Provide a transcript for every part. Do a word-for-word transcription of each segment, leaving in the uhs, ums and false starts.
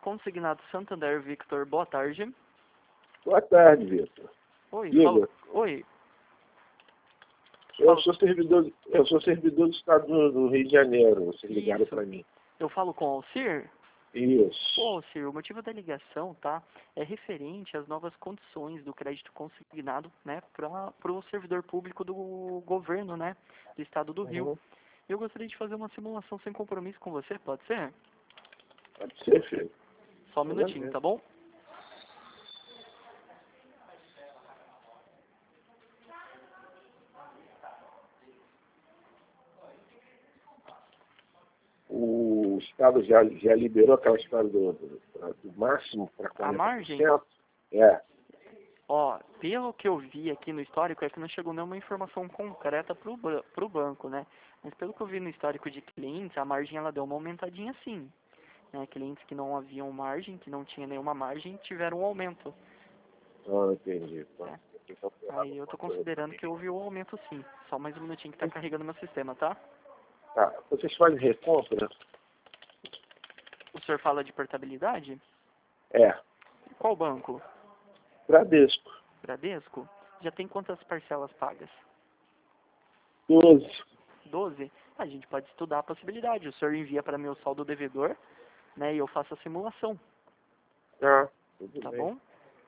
Consignado Santander, Victor, boa tarde. Boa tarde, Vitor. Oi, Diga. fala... Oi. Eu Fala- sou servidor, eu sou servidor do estado do, do Rio de Janeiro. Vocês ligaram Isso. para mim. Eu falo com o Alcir? Isso. Pô, Alcir, o motivo da ligação, tá, é referente às novas condições do crédito consignado, né, para o servidor público do governo, né, do estado do Rio. Uhum. Eu gostaria de fazer uma simulação sem compromisso com você, pode ser? Pode ser, filho. Só um minutinho, tá bom? O estado já, já liberou aquela história do, do, do máximo para A quarenta por cento? margem? É. Ó, pelo que eu vi aqui no histórico, é que não chegou nenhuma informação concreta pro, ba- pro banco, né? Mas pelo que eu vi no histórico de clientes, a margem ela deu uma aumentadinha sim. Né? Clientes que não haviam margem, que não tinha nenhuma margem, tiveram um aumento. Não, entendi. Pô. Né? Então, Aí eu tô considerando que houve um aumento sim. Só mais um minutinho que tá carregando meu sistema, tá? Tá. Vocês fazem recompra? O senhor fala de portabilidade? É. Qual banco? Bradesco. Bradesco? Já tem quantas parcelas pagas? doze. doze? A gente pode estudar a possibilidade. O senhor envia para mim o saldo devedor, né? E eu faço a simulação, Tá. Tudo tá bem. bom?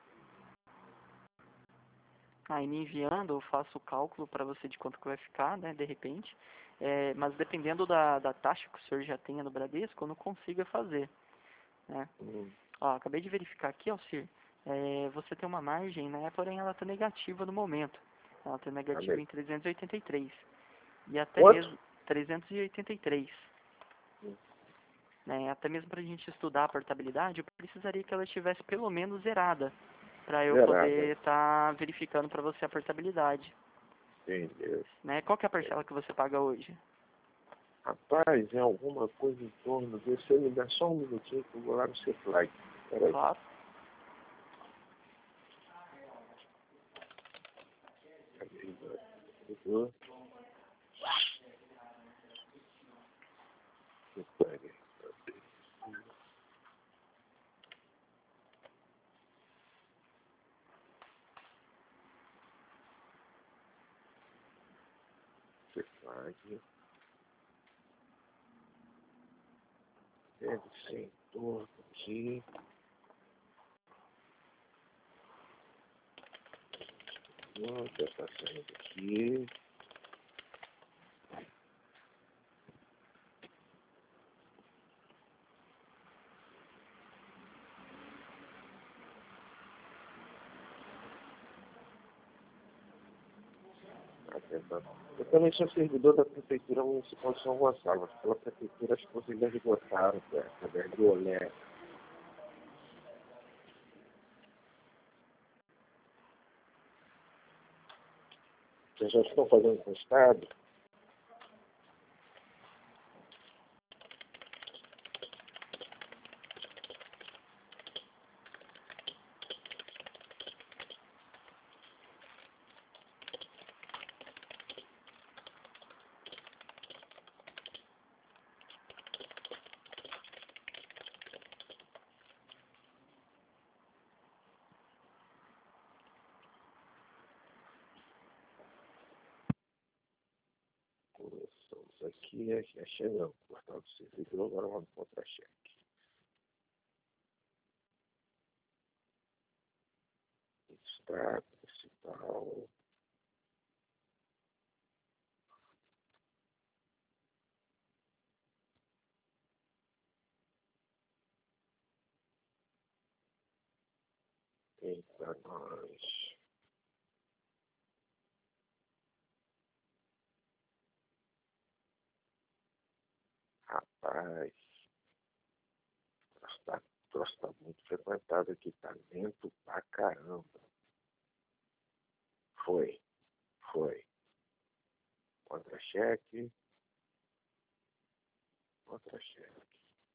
Aí me enviando, eu faço o cálculo para você de quanto que vai ficar, né? De repente. É, mas dependendo da, da taxa que o senhor já tenha no Bradesco, eu não consigo fazer, né? Hum. Ó, acabei de verificar aqui, Alcir. É, você tem uma margem, né? Porém ela está negativa no momento. Ela está negativa Amém. em trezentos e oitenta e três. E até Quanto? mesmo trezentos e oitenta e três. Hum. Né? Até mesmo para a gente estudar a portabilidade, eu precisaria que ela estivesse pelo menos zerada. Para eu Zerada. poder estar verificando para você a portabilidade. Entendeu? Né? Qual que é a parcela que você paga hoje? Rapaz, é alguma coisa em torno disso. Você me dá só um minutinho que eu vou lá no seu flight. Peraí. Claro. Uhum. Peraí. Você faz. Deve ser em torno de... Hum, já está saindo aqui. Tá tentando. Eu também sou servidor da Prefeitura Municipal de São Gonçalo, mas pela Prefeitura as coisas já esgotaram, através do Olé. Vocês já estão fazendo com o Estado? Começamos aqui, já chegamos. Portal do servidor, agora vamos no contra-cheque. Estado, municipal. Eita, nós. Rapaz, o troço está muito frequentado aqui, tá lento pra caramba. Foi, foi. Contra-cheque, contra-cheque.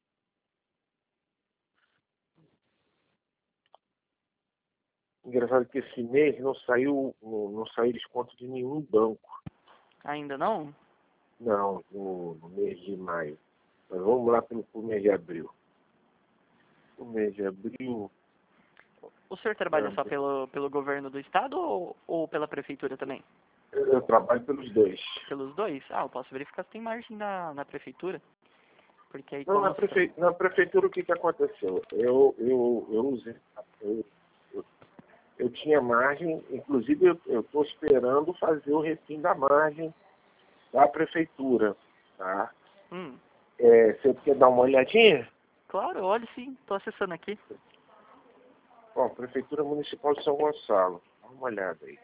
Engraçado que esse mês não saiu, não, não saiu desconto de nenhum banco. Ainda não? Não, no, no mês de maio. Mas vamos lá pelo, pelo mês de abril. o mês de abril. O senhor trabalha só pelo, pelo governo do estado ou, ou pela prefeitura também? Eu, eu trabalho pelos dois. Pelos dois? Ah, eu posso verificar se tem margem na, na prefeitura. Porque aí Não, como na, prefe... na prefeitura o que, que aconteceu? Eu, eu, eu usei. Eu, eu, eu tinha margem, inclusive eu estou esperando fazer o refim da margem da prefeitura. Tá? Hum, É, você quer dar uma olhadinha? claro, olha sim, estou acessando aqui. Bom, Prefeitura Municipal de São Gonçalo. Dá uma olhada aí.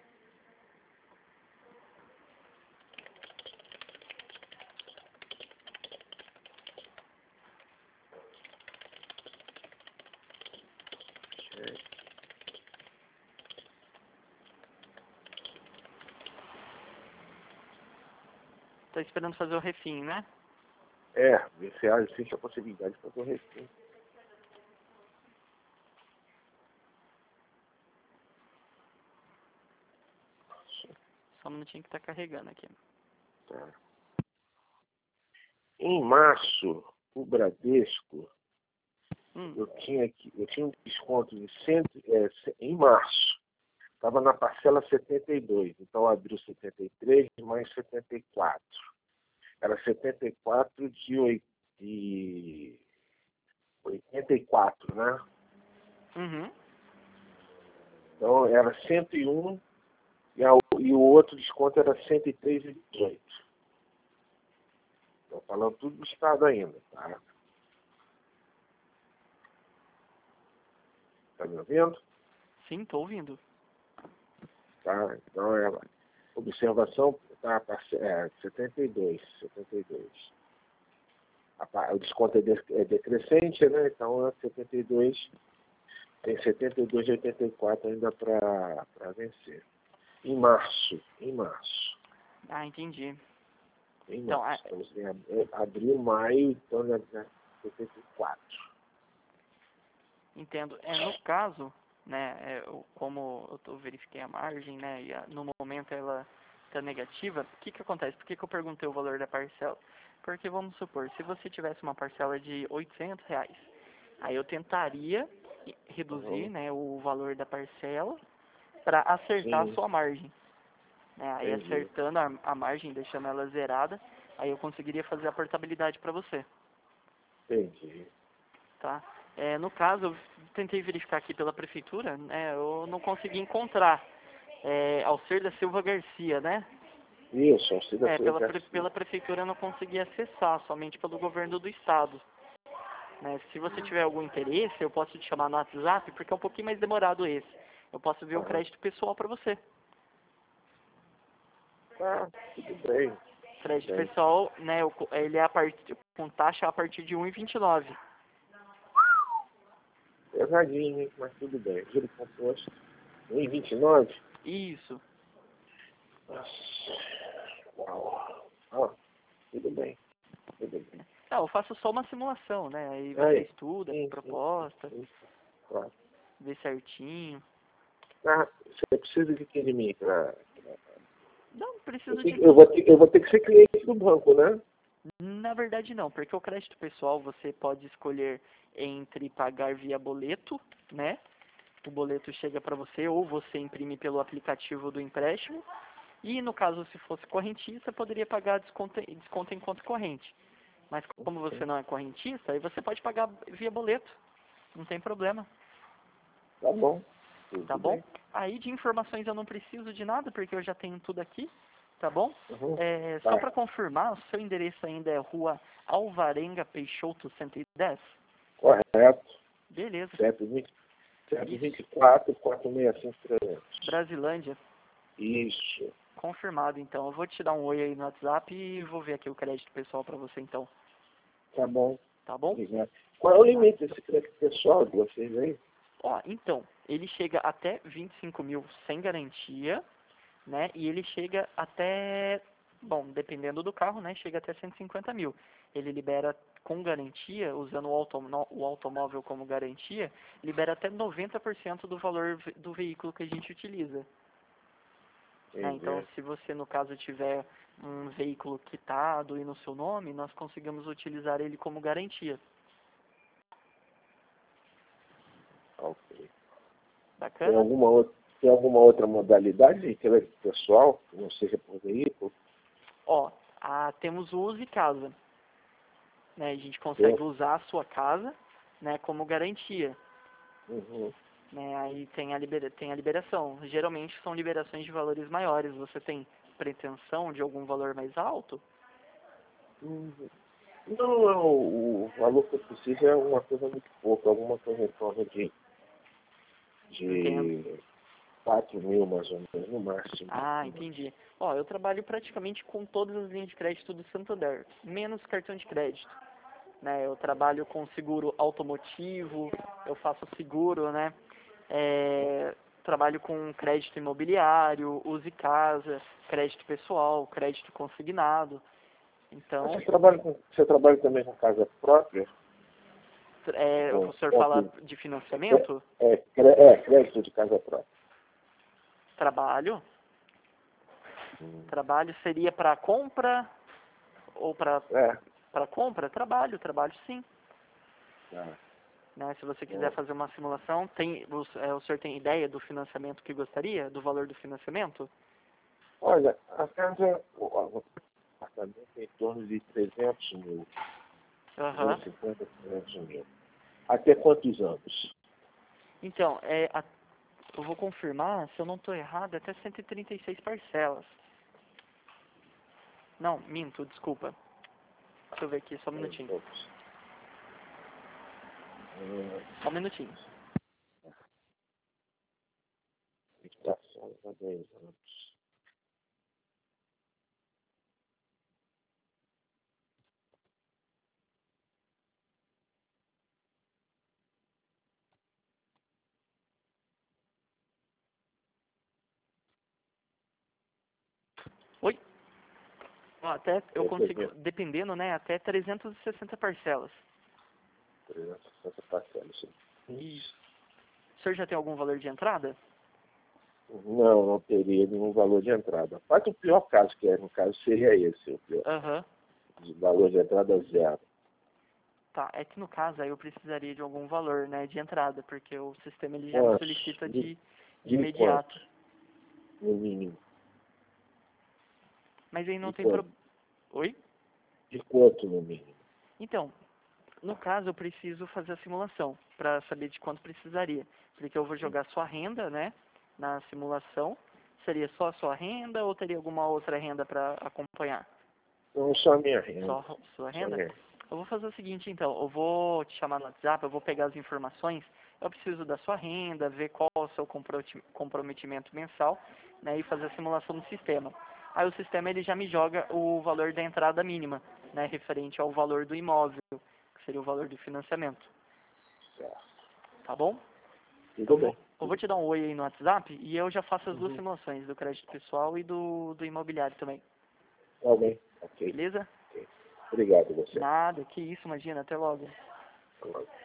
Estou esperando fazer o refim, né? É, ver se existe a possibilidade de fazer o refim. Só um minutinho que está carregando aqui. Tá. Em março, o Bradesco, Hum, eu tinha, aqui, eu tinha um desconto de cem, é, em março, estava na parcela setenta e dois, então abriu setenta e três mais setenta e quatro. Era setenta e quatro de, oit- de oitenta e quatro, né? uhum. Então era cento e um e, a, e o outro desconto era cento e três e dezoito. Estou falando tudo do estado ainda, tá? Tá me ouvindo? Sim, estou ouvindo. Tá? Então é observação tá, é, setenta e dois. A, pa- o desconto é, de, é decrescente, né? Então é setenta e dois. Tem setenta e dois e oitenta e quatro ainda para vencer. Em março, em março. Ah, entendi. Em Então, março. a- Então você tem ab- abril, maio, então é é setenta e quatro. entendo. É, no caso, né, é, eu- como eu tô, verifiquei a margem, né, e a- no momento ela está negativa, o que que acontece? Por que que eu perguntei o valor da parcela? Porque vamos supor, se você tivesse uma parcela de oitocentos reais, aí eu tentaria i- reduzir, Uhum. né, o valor da parcela para acertar a Sim, sua margem. Né, aí entendi. acertando a, a margem, deixando ela zerada, aí eu conseguiria fazer a portabilidade para você. Entendi. Tá? É, no caso, eu tentei verificar aqui pela prefeitura, né, eu não consegui encontrar é, Alcir da Silva Garcia, né? Isso, auxílio da É, sua pela, pre- Garcia. pela prefeitura eu não consegui acessar, somente pelo governo do estado. Né? Se você tiver algum interesse, eu posso te chamar no WhatsApp, porque é um pouquinho mais demorado esse. Eu posso ver o Tá, crédito pessoal para você. tá, tudo bem. Tudo Crédito bem. pessoal, né, o co- ele é a partir, com taxa a partir de um vírgula vinte e nove. Pesadinho, hein? Mas tudo bem. Juro composto. um e vinte e nove? Isso. Nossa. Uau. Ah, tudo bem. Tudo bem. Ah, eu faço só uma simulação, né? Aí você Aí, estuda a sim, sim, proposta, sim, claro. vê certinho. Ah, você precisa de quem de mim pra... Não Eu, preciso tenho de... que- eu, vou ter, eu vou ter que ser cliente do banco, né? Na verdade não, porque o crédito pessoal você pode escolher entre pagar via boleto, né? O boleto chega para você ou você imprime pelo aplicativo do empréstimo. E no caso, se fosse correntista, poderia pagar desconto, desconto em conta corrente. Mas como você não é correntista, aí você pode pagar via boleto. Não tem problema, Tá bom. tá Tudo bom? bem. Aí de informações eu não preciso de nada, porque eu já tenho tudo aqui, tá bom? Uhum. É, só Tá. para confirmar, o seu endereço ainda é Rua Alvarenga Peixoto cento e dez? Correto. Beleza. sete vinte Isso. e quatro, quatro seis cinco, trezentos. Brasilândia. Isso. Confirmado, então. Eu vou te dar um oi aí no WhatsApp e vou ver aqui o crédito pessoal para você, então. Tá bom. Tá bom? Obrigado. Qual é o limite desse crédito pessoal de vocês aí? Ó, então, ele chega até vinte e cinco mil sem garantia, né? E ele chega até, bom, dependendo do carro, né? Chega até cento e cinquenta mil. Ele libera com garantia, usando o, automó o automóvel como garantia, libera até noventa por cento do valor ve- do veículo que a gente utiliza. Né? Então, Entendi. se você, no caso, tiver um veículo quitado e no seu nome, nós conseguimos utilizar ele como garantia. Bacana? Tem alguma outra, tem alguma outra modalidade de crédito pessoal, que não seja por veículo? Ó, ah, temos o Use Casa. Né? A gente consegue É. usar a sua casa, né, como garantia. Uhum. Né? Aí tem a, libera tem a liberação. Geralmente são liberações de valores maiores. Você tem pretensão de algum valor mais alto? Uhum. Não, não, o valor que eu preciso é uma coisa muito pouca, alguma coisa em torno de, Entendo. de quatro mil mais ou menos, no máximo. Ah, entendi. Ó, eu trabalho praticamente com todas as linhas de crédito do Santander, menos cartão de crédito. Né? Eu trabalho com seguro automotivo, eu faço seguro, né? É, trabalho com crédito imobiliário, use casa, crédito pessoal, crédito consignado. Então, Você trabalha, com, você trabalha também com casa própria? é, Com, o senhor com, fala de financiamento? é, é, é, crédito de casa própria. Trabalho. Hum. Trabalho seria para compra ou para É. para compra? Trabalho, trabalho sim. Tá. Né? Se você quiser fazer uma simulação, tem, o, é, o senhor tem ideia do financiamento que gostaria? Do valor do financiamento? Olha, a casa, o o apartamento é em torno de trezentos mil, Aham. duzentos e cinquenta, trezentos mil. Até quantos anos? Então, é, a, eu vou confirmar, se eu não estou errado, é até cento e trinta e seis parcelas. Não, minto, desculpa. Deixa eu ver aqui, só um minutinho. Só um minutinho. Fixação a dez anos. Oi? Ó, até eu Eu consigo, peguei dependendo, né, até trezentas e sessenta parcelas. trezentos e sessenta parcelas. Isso. O senhor já tem algum valor de entrada? Não, não teria nenhum valor de entrada. Mas o pior caso, que é, no caso, seria esse, o pior. Aham. De valor de entrada zero. Tá, é que no caso aí eu precisaria de algum valor, né, de entrada, porque o sistema ele já me Quanto? solicita De, de, de de imediato. quanto? No mínimo. Mas aí não De tem quanto? problema. Oi? De quanto no mínimo? Então, no caso eu preciso fazer a simulação para saber de quanto precisaria. Porque eu vou jogar sua renda, né, na simulação. Seria só a sua renda ou teria alguma outra renda para acompanhar? Não, só a minha renda. Só sua Só a renda? minha renda. Eu vou fazer o seguinte, então. Eu vou te chamar no WhatsApp, eu vou pegar as informações. Eu preciso da sua renda, ver qual é o seu comprometimento mensal, né, e fazer a simulação do sistema. Aí o sistema ele já me joga o valor da entrada mínima, né, referente ao valor do imóvel, que seria o valor do financiamento. Certo. Tá bom? Tudo Eu vou, bem. eu vou te dar um oi aí no WhatsApp e eu já faço as duas Uhum. simulações, do crédito pessoal e do, do imobiliário também. Tá bem. Ok. Beleza? Ok. Obrigado a você. Nada, que isso, imagina. Até logo. Até logo.